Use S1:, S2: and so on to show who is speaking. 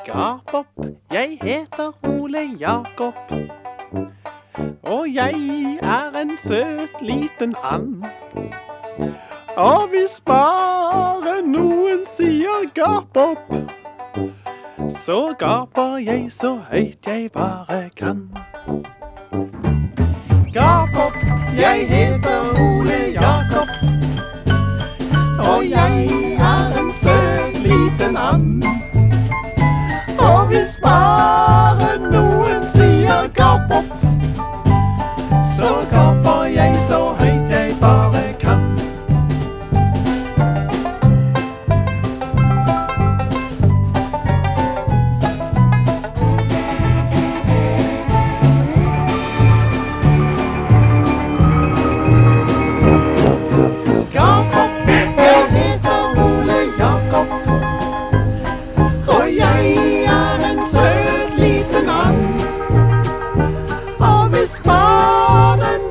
S1: Gap opp, jeg heter Ole Jakob, og jeg er en søt liten and. Og hvis bare noen sier gap opp, så gaper jeg så høyt jeg bare kan. Gap opp, jeg heter Ole Jakob, og jeg er en søt liten and. Og hvis bare noen sier gap opp, så gaper jeg så høyt jeg bare kan. Gap opp, jeg heter Ole Jakob, og jeg er en søt liten and. Og hvis bare